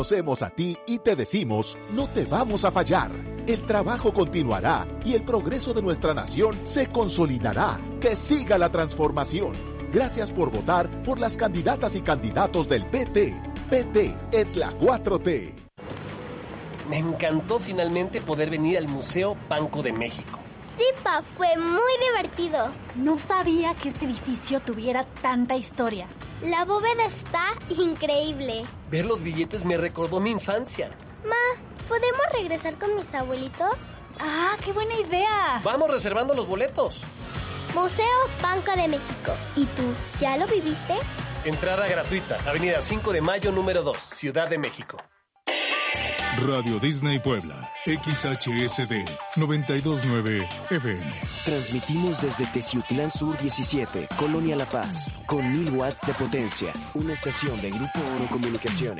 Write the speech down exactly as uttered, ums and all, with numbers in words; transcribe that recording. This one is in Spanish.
Conocemos a ti y te decimos, no te vamos a fallar. El trabajo continuará y el progreso de nuestra nación se consolidará. Que siga la transformación. Gracias por votar por las candidatas y candidatos del P T. P T es la cuatro T. Me encantó finalmente poder venir al Museo Banco de México. Sí, pa, fue muy divertido. No sabía que este edificio tuviera tanta historia. La bóveda está increíble. Ver los billetes me recordó mi infancia. Ma, ¿podemos regresar con mis abuelitos? ¡Ah, qué buena idea! Vamos reservando los boletos. Museo Banco de México. ¿Y tú, ya lo viviste? Entrada gratuita, Avenida cinco de Mayo, número dos, Ciudad de México. Radio Disney Puebla, X H S D noventa y dos punto nueve F M. Transmitimos desde Teciutlán Sur diecisiete, Colonia La Paz, con mil watts de potencia. Una estación de Grupo Oro Comunicaciones.